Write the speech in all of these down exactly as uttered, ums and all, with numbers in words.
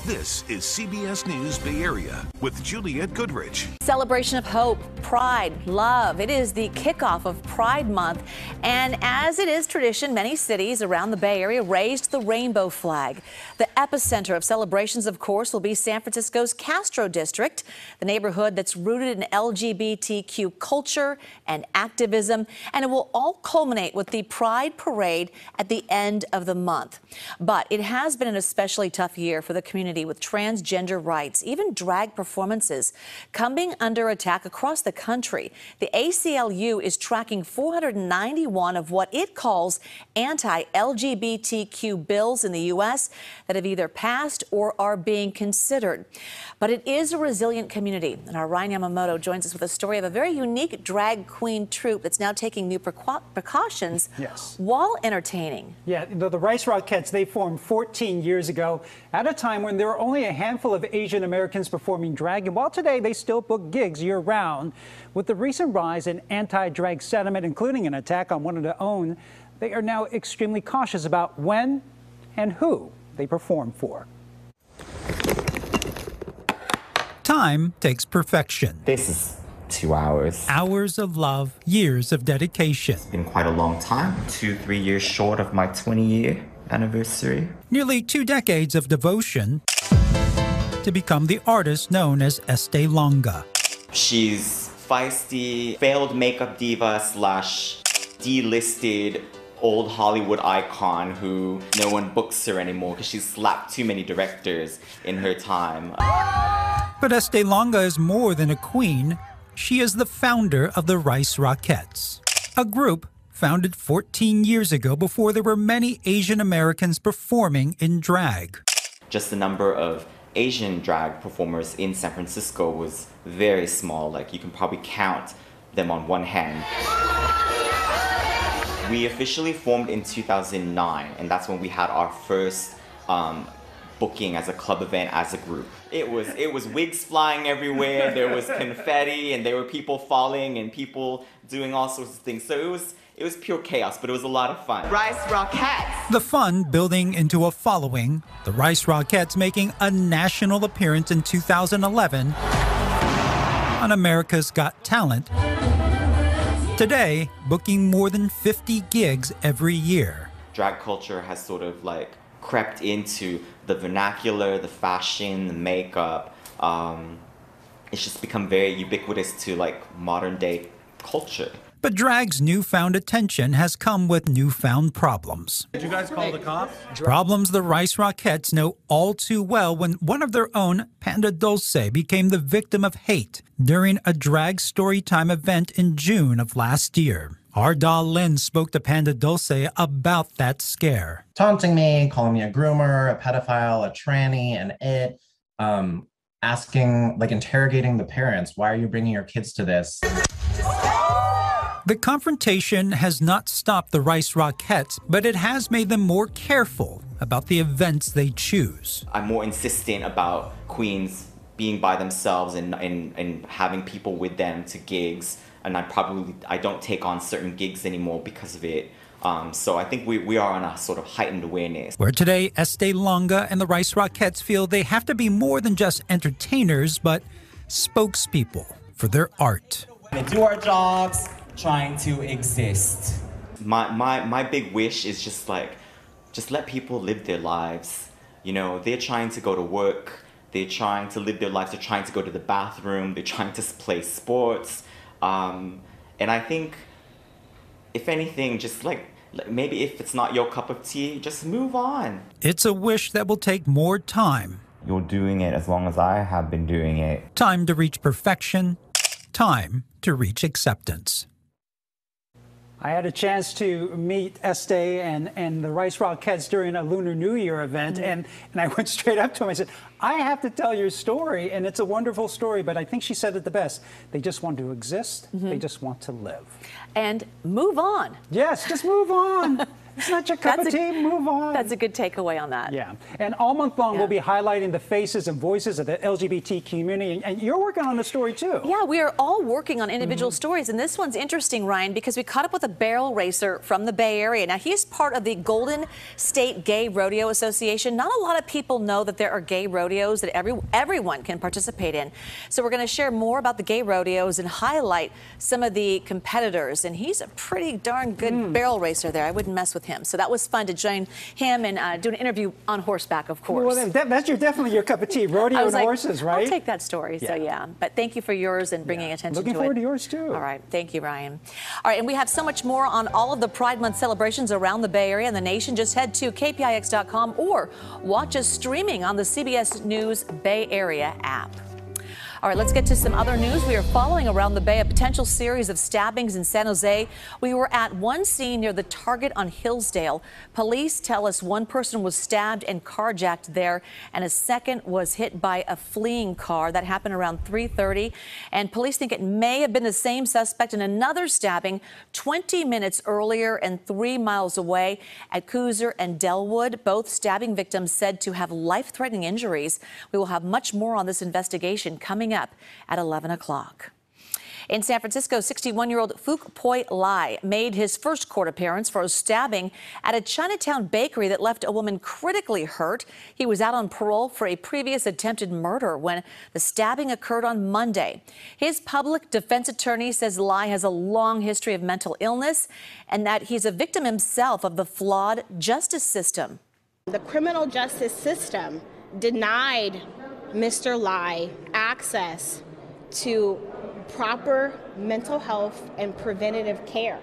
This is C B S News Bay Area with Juliette Goodrich. Celebration of hope, pride, love. It is the kickoff of Pride Month. And as it is tradition, many cities around the Bay Area raised the rainbow flag. The epicenter of celebrations, of course, will be San Francisco's Castro District, the neighborhood that's rooted in L G B T Q culture and activism. And it will all culminate with the Pride Parade at the end of the month. But it has been an especially tough year for the community with transgender rights, even drag performances coming under attack across the country. The A C L U is tracking four hundred ninety-one of what it calls anti-L G B T Q bills in the U S that have either passed or are being considered. But it is a resilient community, and our Ryan Yamamoto joins us with a story of a very unique drag queen troupe that's now taking new precau- precautions yes. while entertaining. Yeah, the, the Rice Rockettes, they formed fourteen years ago at a time when there were only a handful of Asian Americans performing drag, and while today they still book gigs year-round, with the recent rise in anti-drag sentiment, including an attack on one of their own, they are now extremely cautious about when and who they perform for. Time takes perfection. This is two hours. Hours of love, years of dedication. It's been quite a long time. Two, three years short of my twenty-year anniversary. Nearly two decades of devotion to become the artist known as Estee Longa. She's feisty, failed makeup diva slash delisted old Hollywood icon who no one books her anymore because she's slapped too many directors in her time. But Estee Longa is more than a queen. She is the founder of the Rice Rockettes, a group founded fourteen years ago before there were many Asian Americans performing in drag. Just the number of Asian drag performers in San Francisco was very small. Like, you can probably count them on one hand. We officially formed in two thousand nine, and that's when we had our first um, booking as a club event as a group. It was it was wigs flying everywhere, there was confetti, and there were people falling and people doing all sorts of things. So it was it was pure chaos, but it was a lot of fun. Rice Rockettes. The fun building into a following, the Rice Rockettes making a national appearance in two thousand eleven on America's Got Talent. Today, booking more than fifty gigs every year. Drag culture has sort of like crept into the vernacular, the fashion, the makeup. Um, it's just become very ubiquitous to like modern day culture. But drag's newfound attention has come with newfound problems. Did you guys call the cops? Problems the Rice Rockettes know all too well when one of their own, Panda Dulce, became the victim of hate during a drag storytime event in June of last year. Our doll Lynn spoke to Panda Dulce about that scare. Taunting me, calling me a groomer, a pedophile, a tranny, and it, um, asking, like interrogating the parents, why are you bringing your kids to this? The confrontation has not stopped the Rice Rockettes, but it has made them more careful about the events they choose. I'm more insistent about queens being by themselves and, and, and having people with them to gigs. And I probably, I don't take on certain gigs anymore because of it. Um, so I think we, we are on a sort of heightened awareness. Where today, Estee Longa and the Rice Rockettes feel they have to be more than just entertainers, but spokespeople for their art. We do our jobs, trying to exist. My, my, my big wish is just like, just let people live their lives. You know, they're trying to go to work, they're trying to live their lives, they're trying to go to the bathroom, they're trying to play sports. Um, and I think, if anything, just like, maybe if it's not your cup of tea, just move on. It's a wish that will take more time. You're doing it as long as I have been doing it. Time to reach perfection, time to reach acceptance. I had a chance to meet Estee and, and the Rice Rockettes during a Lunar New Year event, mm-hmm. and, and I went straight up to him. I said, I have to tell your story, and it's a wonderful story, but I think she said it the best. They just want to exist. Mm-hmm. They just want to live. And move on. Yes, just move on. It's not your cup That's of a- tea. Move on. That's a good takeaway on that. Yeah. And all month long, Yeah. we'll be highlighting the faces and voices of the L G B T community. And, and you're working on the story, too. Yeah, we are all working on individual Mm-hmm. stories. And this one's interesting, Ryan, because we caught up with a barrel racer from the Bay Area. Now, he's part of the Golden State Gay Rodeo Association. Not a lot of people know that there are gay rodeos that every everyone can participate in. So we're going to share more about the gay rodeos and highlight some of the competitors. And he's a pretty darn good Mm. barrel racer there. I wouldn't mess with him. So that was fun to join him and uh, do an interview on horseback, of course. Well, that, that's your, definitely your cup of tea. Rodeo I and was like, horses, right? I'll take that story. So, Yeah. yeah. But thank you for yours and bringing Yeah. attention Looking to forward it. to yours, too. All right. Thank you, Ryan. All right. And we have so much more on all of the Pride Month celebrations around the Bay Area and the nation. Just head to K P I X dot com or watch us streaming on the C B S News Bay Area app. All right, let's get to some other news. We are following around the Bay a potential series of stabbings in San Jose. We were at one scene near the Target on Hillsdale. Police tell us one person was stabbed and carjacked there, and a second was hit by a fleeing car. That happened around three thirty, and police think it may have been the same suspect in another stabbing twenty minutes earlier and three miles away at Cooser and Delwood. Both stabbing victims said to have life-threatening injuries. We will have much more on this investigation coming up at eleven o'clock. In San Francisco, sixty-one-year-old Phuc Poi Lai made his first court appearance for a stabbing at a Chinatown bakery that left a woman critically hurt. He was out on parole for a previous attempted murder when the stabbing occurred on Monday. His public defense attorney says Lai has a long history of mental illness and that he's a victim himself of the flawed justice system. The criminal justice system denied Mister Lai access to proper mental health and preventative care.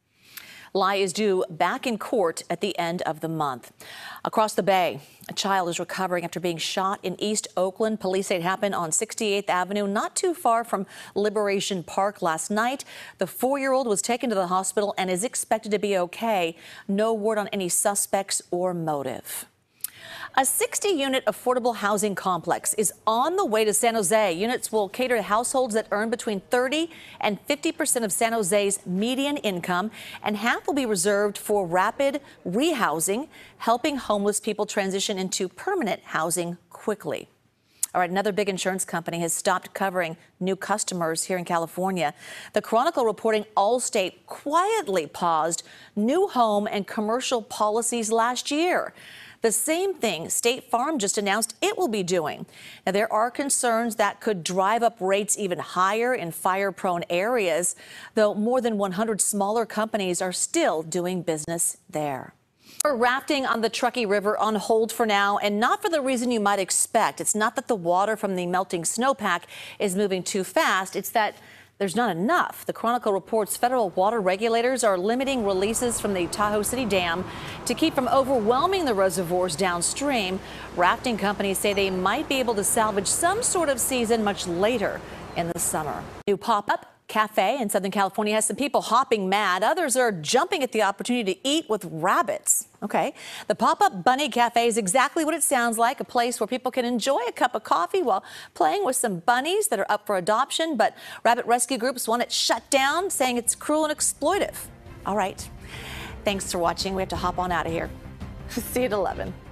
Lai is due back in court at the end of the month. Across the Bay, a child is recovering after being shot in East Oakland. Police say it happened on sixty-eighth Avenue, not too far from Liberation Park last night. The four-year-old was taken to the hospital and is expected to be okay. No word on any suspects or motive. A sixty-unit affordable housing complex is on the way to San Jose. Units will cater to households that earn between thirty and fifty percent of San Jose's median income, and half will be reserved for rapid rehousing, helping homeless people transition into permanent housing quickly. All right, another big insurance company has stopped covering new customers here in California. The Chronicle reporting Allstate quietly paused new home and commercial policies last year. The same thing State Farm just announced it will be doing. Now, there are concerns that could drive up rates even higher in fire-prone areas, though more than one hundred smaller companies are still doing business there. We're rafting on the Truckee River on hold for now, and not for the reason you might expect. It's not that the water from the melting snowpack is moving too fast. It's that there's not enough. The Chronicle reports federal water regulators are limiting releases from the Tahoe City Dam to keep from overwhelming the reservoirs downstream. Rafting companies say they might be able to salvage some sort of season much later in the summer. New pop-up cafe in Southern California has some people hopping mad. Others are jumping at the opportunity to eat with rabbits. Okay. The pop-up bunny cafe is exactly what it sounds like, a place where people can enjoy a cup of coffee while playing with some bunnies that are up for adoption. But rabbit rescue groups want it shut down, saying it's cruel and exploitive. All right. Thanks for watching. We have to hop on out of here. See you at eleven.